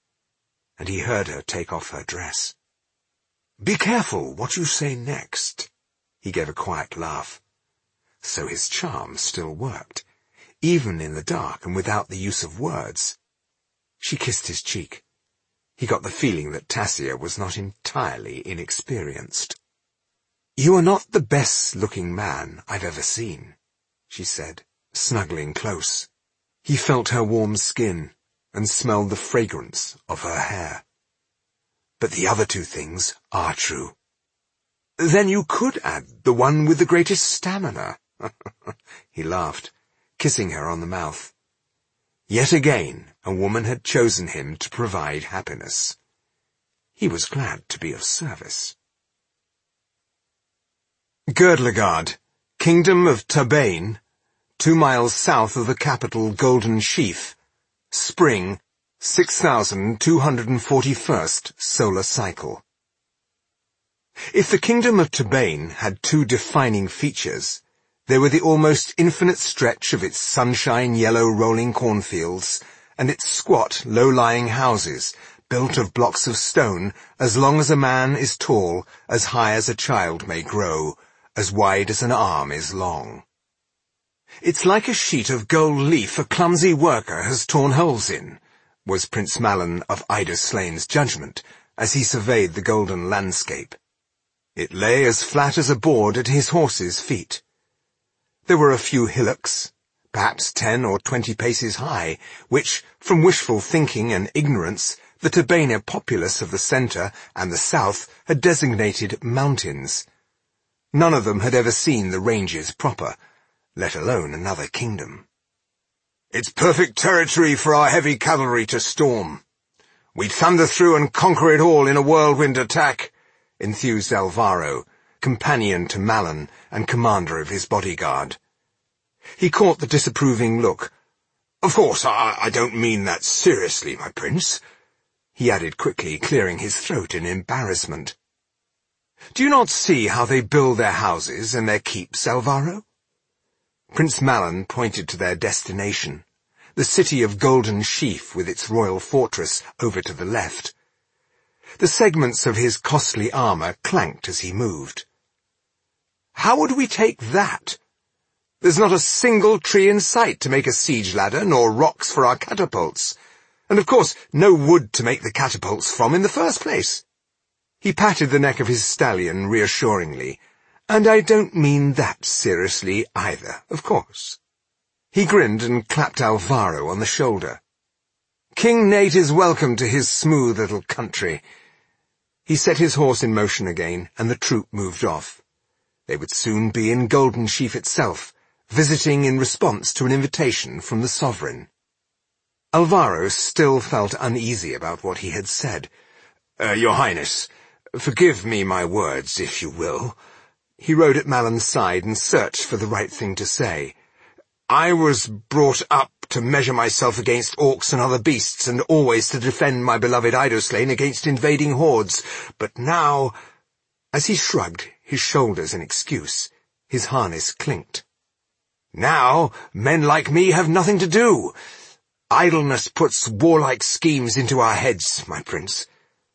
And he heard her take off her dress. "Be careful what you say next." He gave a quiet laugh. So his charm still worked, even in the dark and without the use of words. She kissed his cheek. He got the feeling that Tassia was not entirely inexperienced. "You are not the best-looking man I've ever seen," she said, snuggling close. He felt her warm skin and smelled the fragrance of her hair. "But the other two things are true." "Then you could add the one with the greatest stamina." He laughed, kissing her on the mouth. Yet again, a woman had chosen him to provide happiness. He was glad to be of service. Girdlegard, Kingdom of Tabane, two miles south of the capital Golden Sheaf. Spring, six thousand two hundred forty-first solar cycle. If the Kingdom of Tabane had two defining features, they were the almost infinite stretch of its sunshine yellow rolling cornfields and its squat, low-lying houses, built of blocks of stone, as long as a man is tall, as high as a child may grow, as wide as an arm is long. "It's like a sheet of gold leaf a clumsy worker has torn holes in," was Prince Malon of Iderslane's judgment, as he surveyed the golden landscape. It lay as flat as a board at his horse's feet. There were a few hillocks, perhaps ten or twenty paces high, which, from wishful thinking and ignorance, the Tabana populace of the centre and the south had designated mountains. None of them had ever seen the ranges proper, let alone another kingdom. "It's perfect territory for our heavy cavalry to storm. We'd thunder through and conquer it all in a whirlwind attack," enthused Alvaro, companion to Malon and commander of his bodyguard. He caught the disapproving look. "Of course, I, I don't mean that seriously, my prince," he added quickly, clearing his throat in embarrassment. "Do you not see how they build their houses and their keeps, Alvaro?" Prince Malon pointed to their destination, the city of Golden Sheaf with its royal fortress over to the left. The segments of his costly armour clanked as he moved. "How would we take that? There's not a single tree in sight to make a siege ladder, nor rocks for our catapults, and of course no wood to make the catapults from in the first place." He patted the neck of his stallion reassuringly, And I don't mean that seriously either, of course." He grinned and clapped Alvaro on the shoulder. "King Nate is welcome to his smooth little country." He set his horse in motion again, and the troop moved off. They would soon be in Golden Sheaf itself, visiting in response to an invitation from the sovereign. Alvaro still felt uneasy about what he had said. Uh, Your Highness, forgive me my words, if you will." He rode at Malan's side and searched for the right thing to say. "I was brought up to measure myself against orcs and other beasts, and always to defend my beloved Idoslain against invading hordes. But now—" As he shrugged his shoulders in excuse, his harness clinked. "Now, men like me have nothing to do. Idleness puts warlike schemes into our heads, my prince."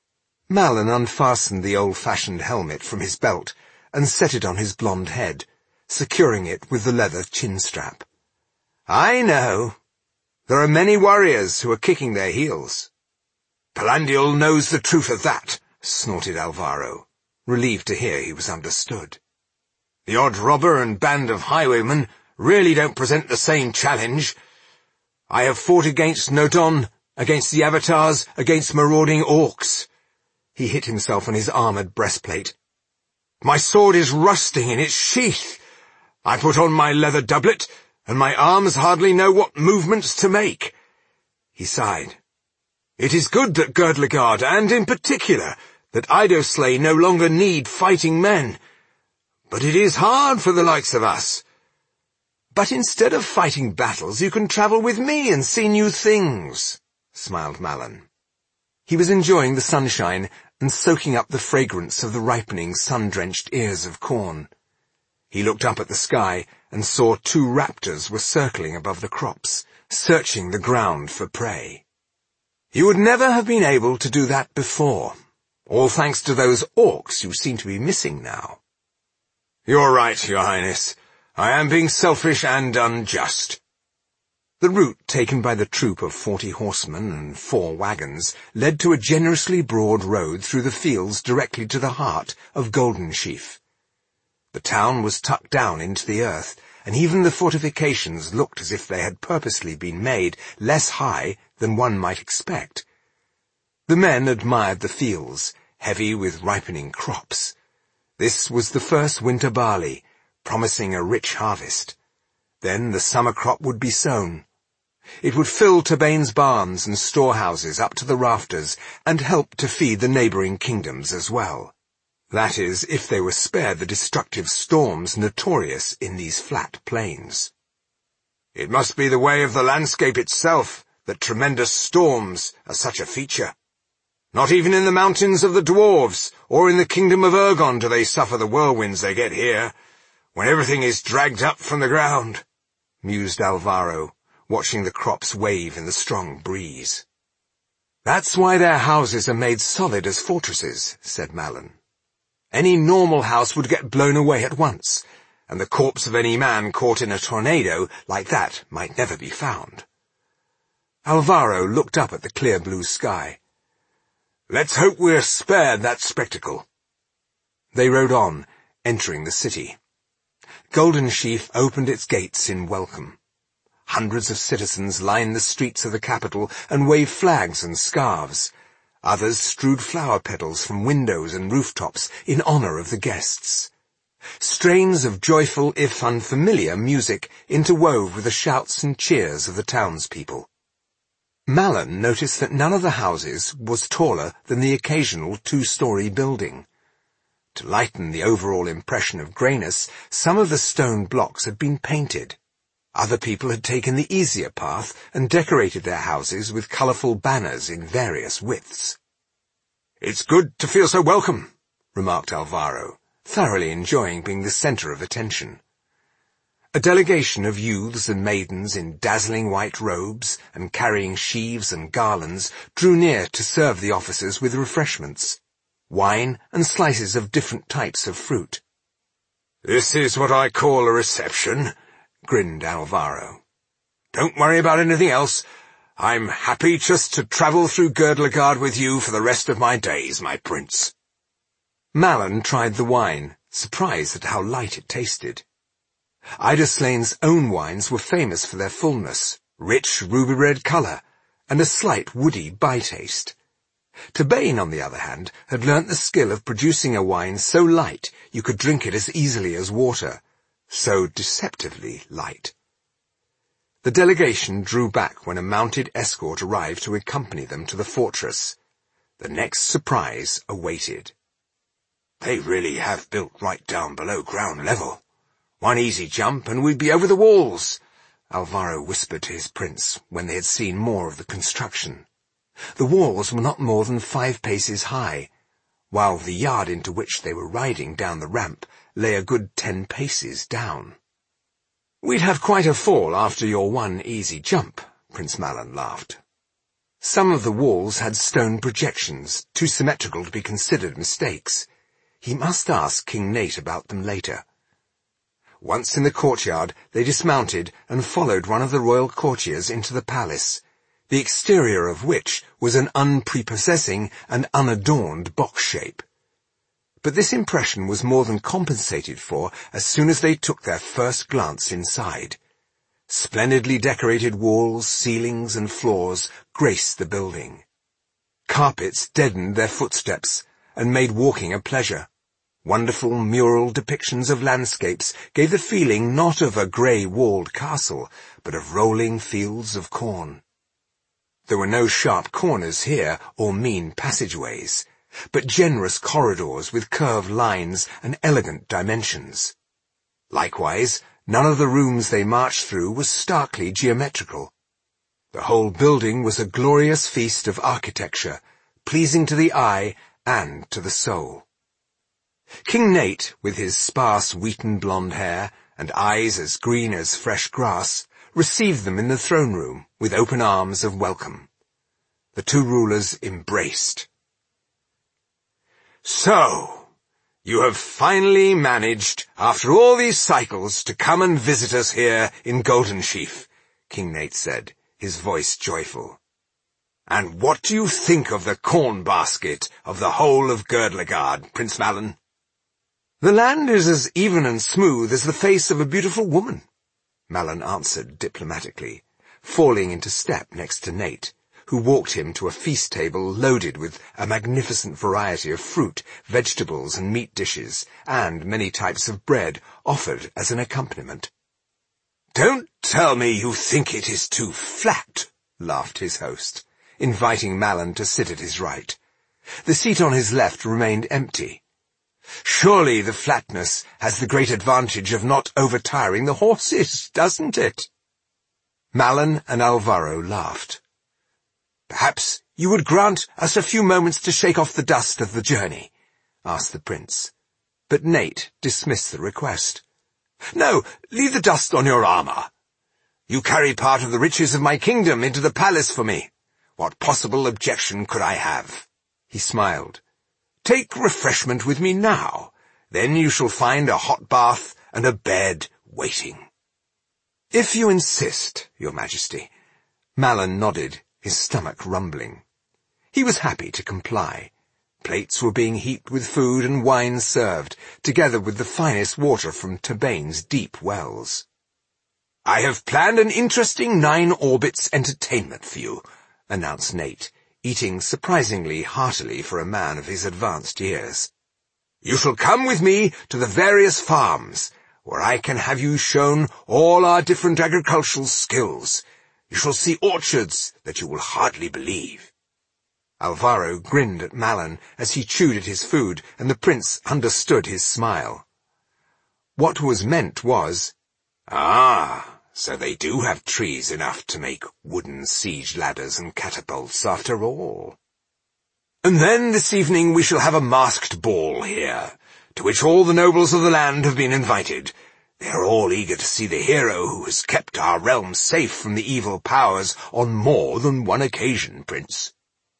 Malan unfastened the old-fashioned helmet from his belt and set it on his blond head, securing it with the leather chin-strap. "I know. There are many warriors who are kicking their heels." "Palandial knows the truth of that," snorted Alvaro, relieved to hear he was understood. "The odd robber and band of highwaymen really don't present the same challenge. I have fought against Nodon, against the Avatars, against marauding orcs." He hit himself on his armoured breastplate. "My sword is rusting in its sheath. I put on my leather doublet, and my arms hardly know what movements to make." He sighed. "It is good that Girdlegard, and in particular, that Idoslain no longer need fighting men. But it is hard for the likes of us." "But instead of fighting battles, you can travel with me and see new things," smiled Malan. He was enjoying the sunshine and soaking up the fragrance of the ripening sun-drenched ears of corn. He looked up at the sky and saw two raptors were circling above the crops, searching the ground for prey. "You would never have been able to do that before, all thanks to those orcs you seem to be missing now." "You're right, Your Highness. I am being selfish and unjust." The route taken by the troop of forty horsemen and four wagons led to a generously broad road through the fields directly to the heart of Golden Sheaf. The town was tucked down into the earth, and even the fortifications looked as if they had purposely been made less high than one might expect. The men admired the fields, heavy with ripening crops. This was the first winter barley, promising a rich harvest. Then the summer crop would be sown. It would fill Turbane's barns and storehouses up to the rafters and help to feed the neighbouring kingdoms as well. That is, if they were spared the destructive storms notorious in these flat plains. "It must be the way of the landscape itself that tremendous storms are such a feature. Not even in the mountains of the dwarves or in the kingdom of Ergon do they suffer the whirlwinds they get here, when everything is dragged up from the ground," mused Alvaro, watching the crops wave in the strong breeze. "That's why their houses are made solid as fortresses," said Malan. "Any normal house would get blown away at once, and the corpse of any man caught in a tornado like that might never be found." Alvaro looked up at the clear blue sky. "Let's hope we're spared that spectacle." They rode on, entering the city. Golden Sheaf opened its gates in welcome. Hundreds of citizens lined the streets of the capital and waved flags and scarves. Others strewed flower petals from windows and rooftops in honour of the guests. Strains of joyful, if unfamiliar, music interwove with the shouts and cheers of the townspeople. Malan noticed that none of the houses was taller than the occasional two-storey building. To lighten the overall impression of greyness, some of the stone blocks had been painted. Other people had taken the easier path and decorated their houses with colourful banners in various widths. "It's good to feel so welcome," remarked Alvaro, thoroughly enjoying being the centre of attention. A delegation of youths and maidens in dazzling white robes and carrying sheaves and garlands drew near to serve the officers with refreshments, wine and slices of different types of fruit. "This is what I call a reception," grinned Alvaro. "Don't worry about anything else. I'm happy just to travel through Girdlegard with you for the rest of my days, my prince." Malan tried the wine, surprised at how light it tasted. Iderslane's own wines were famous for their fullness, rich ruby-red colour, and a slight woody by-taste. Tabane, on the other hand, had learnt the skill of producing a wine so light you could drink it as easily as water, so deceptively light. The delegation drew back when a mounted escort arrived to accompany them to the fortress. The next surprise awaited. "They really have built right down below ground level. One easy jump and we'd be over the walls," Alvaro whispered to his prince when they had seen more of the construction. The walls were not more than five paces high, while the yard into which they were riding down the ramp lay a good ten paces down. "We'd have quite a fall after your one easy jump," Prince Malon laughed. Some of the walls had stone projections, too symmetrical to be considered mistakes. He must ask King Nate about them later. Once in the courtyard, they dismounted and followed one of the royal courtiers into the palace, the exterior of which was an unprepossessing and unadorned box shape. But this impression was more than compensated for as soon as they took their first glance inside. Splendidly decorated walls, ceilings, and floors graced the building. Carpets deadened their footsteps and made walking a pleasure. Wonderful mural depictions of landscapes gave the feeling not of a grey-walled castle, but of rolling fields of corn. There were no sharp corners here or mean passageways, but generous corridors with curved lines and elegant dimensions. Likewise, none of the rooms they marched through was starkly geometrical. The whole building was a glorious feast of architecture, pleasing to the eye and to the soul. King Nate, with his sparse wheaten blonde hair and eyes as green as fresh grass, received them in the throne room with open arms of welcome. The two rulers embraced. "So, you have finally managed, after all these cycles, to come and visit us here in Goldensheaf," King Nate said, his voice joyful. "And what do you think of the corn basket of the whole of Girdlegard, Prince Malon?" "The land is as even and smooth as the face of a beautiful woman," Malon answered diplomatically, falling into step next to Nate, who walked him to a feast table loaded with a magnificent variety of fruit, vegetables, and meat dishes, and many types of bread offered as an accompaniment. "Don't tell me you think it is too flat," laughed his host, inviting Malon to sit at his right. The seat on his left remained empty. "Surely the flatness has the great advantage of not overtiring the horses, doesn't it?" Malon and Alvaro laughed. "Perhaps you would grant us a few moments to shake off the dust of the journey?" asked the prince. But Nate dismissed the request. "No, leave the dust on your armour. You carry part of the riches of my kingdom into the palace for me. What possible objection could I have?" He smiled. "Take refreshment with me now. Then you shall find a hot bath and a bed waiting." "If you insist, Your Majesty." Malon nodded, his stomach rumbling. He was happy to comply. Plates were being heaped with food and wine served, together with the finest water from Tabane's deep wells. "I have planned an interesting Nine Orbits entertainment for you," announced Nate, eating surprisingly heartily for a man of his advanced years. "You shall come with me to the various farms, where I can have you shown all our different agricultural skills. You shall see orchards that you will hardly believe." Alvaro grinned at Malon as he chewed at his food, and the prince understood his smile. What was meant was, "Ah, so they do have trees enough to make wooden siege ladders and catapults after all. And then this evening we shall have a masked ball here, to which all the nobles of the land have been invited. They are all eager to see the hero who has kept our realm safe from the evil powers on more than one occasion, Prince."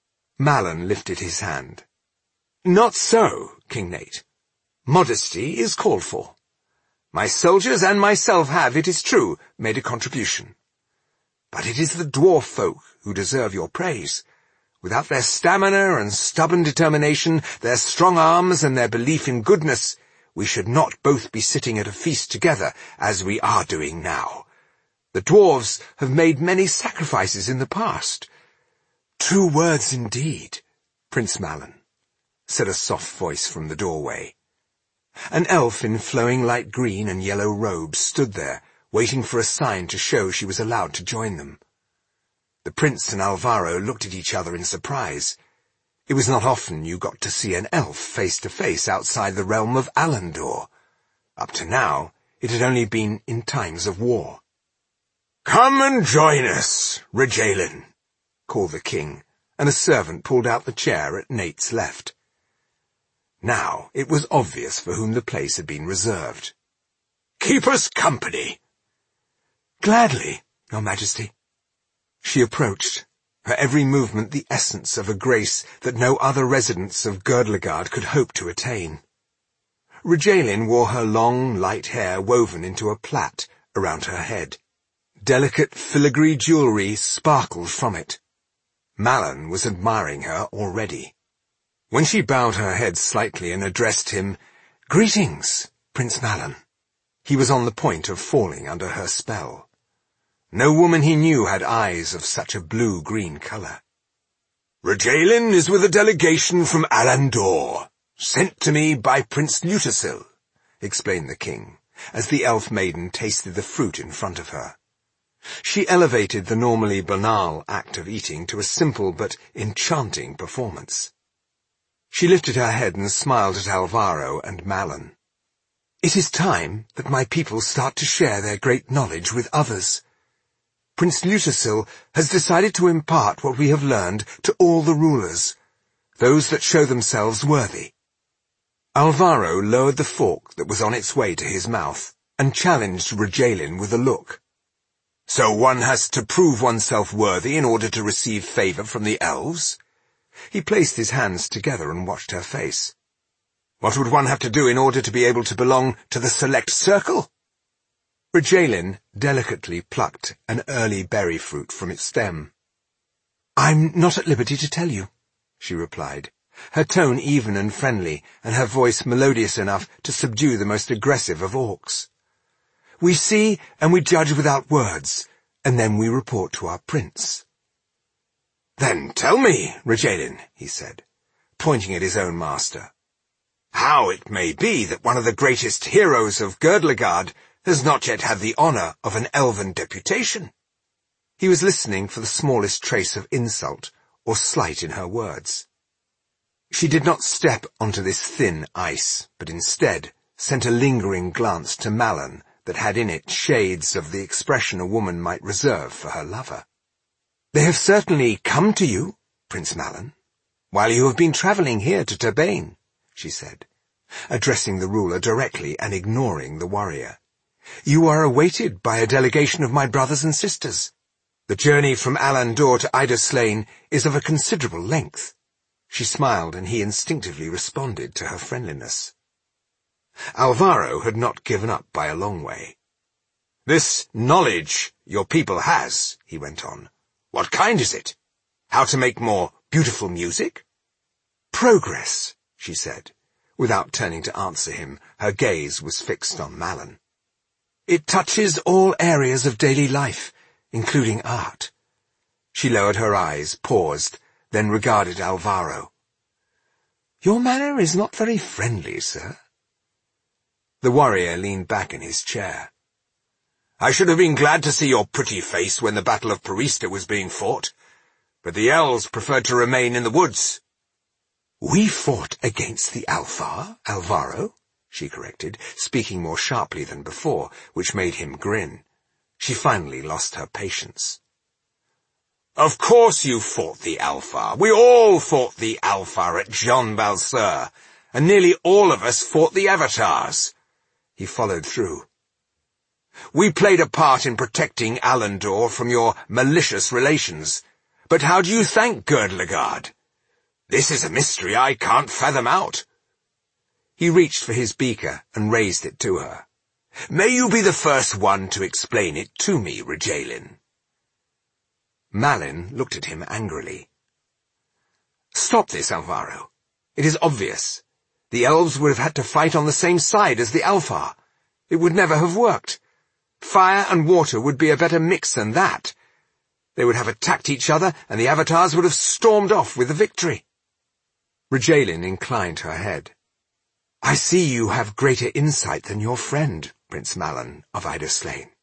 Malon lifted his hand. "Not so, King Nate. Modesty is called for. My soldiers and myself have, it is true, made a contribution. But it is the dwarf folk who deserve your praise. Without their stamina and stubborn determination, their strong arms and their belief in goodness, we should not both be sitting at a feast together, as we are doing now. The dwarves have made many sacrifices in the past." "True words indeed, Prince Malon," said a soft voice from the doorway. An elf in flowing light green and yellow robes stood there, waiting for a sign to show she was allowed to join them. The prince and Alvaro looked at each other in surprise. It was not often you got to see an elf face to face outside the realm of Alandor. Up to now, it had only been in times of war. "Come and join us, Regaelin," called the king, and a servant pulled out the chair at Nate's left. Now it was obvious for whom the place had been reserved. "Keep us company." "Gladly, Your Majesty." She approached, her every movement the essence of a grace that no other residents of Girdlegard could hope to attain. Regaelin wore her long, light hair woven into a plait around her head. Delicate filigree jewellery sparkled from it. Malon was admiring her already. When she bowed her head slightly and addressed him, "Greetings, Prince Malon," he was on the point of falling under her spell. No woman he knew had eyes of such a blue-green colour. "Regaelin is with a delegation from Alandor, sent to me by Prince Lutasil," explained the king, as the elf maiden tasted the fruit in front of her. She elevated the normally banal act of eating to a simple but enchanting performance. She lifted her head and smiled at Alvaro and Malon. "It is time that my people start to share their great knowledge with others. Prince Lutasil has decided to impart what we have learned to all the rulers, those that show themselves worthy." Alvaro lowered the fork that was on its way to his mouth and challenged Regaelin with a look. "So one has to prove oneself worthy in order to receive favour from the elves?" He placed his hands together and watched her face. "What would one have to do in order to be able to belong to the select circle?" Regaelin delicately plucked an early berry fruit from its stem. "I'm not at liberty to tell you," she replied, her tone even and friendly, and her voice melodious enough to subdue the most aggressive of orcs. "We see and we judge without words, and then we report to our prince." "Then tell me, Regaelin," he said, pointing at his own master, "how it may be that one of the greatest heroes of Girdlegard has not yet had the honour of an elven deputation." He was listening for the smallest trace of insult or slight in her words. She did not step onto this thin ice, but instead sent a lingering glance to Malon that had in it shades of the expression a woman might reserve for her lover. "They have certainly come to you, Prince Malon, while you have been travelling here to Tabane," she said, addressing the ruler directly and ignoring the warrior. "You are awaited by a delegation of my brothers and sisters. The journey from Alandor to Idaslane is of a considerable length." She smiled, and he instinctively responded to her friendliness. Alvaro had not given up by a long way. "This knowledge your people has," he went on, "what kind is it? How to make more beautiful music?" "Progress," she said. Without turning to answer him, her gaze was fixed on Malon. "It touches all areas of daily life, including art." She lowered her eyes, paused, then regarded Alvaro. "Your manner is not very friendly, sir." The warrior leaned back in his chair. "I should have been glad to see your pretty face when the Battle of Parista was being fought, but the elves preferred to remain in the woods." "We fought against the Alfar, Alvaro," she corrected, speaking more sharply than before, which made him grin. She finally lost her patience. "Of course you fought the Alfar. We all fought the Alfar at Jean Balseur, and nearly all of us fought the Avatars." He followed through. "We played a part in protecting Alandor from your malicious relations. But how do you thank Girdlegard? This is a mystery I can't fathom out." He reached for his beaker and raised it to her. "May you be the first one to explain it to me, Regaelin." Malon looked at him angrily. "Stop this, Alvaro. It is obvious. The elves would have had to fight on the same side as the Alfar. It would never have worked. Fire and water would be a better mix than that. They would have attacked each other, and the Avatars would have stormed off with the victory. Rajalin inclined her head. I see you have greater insight than your friend, Prince Malon of Idaslain.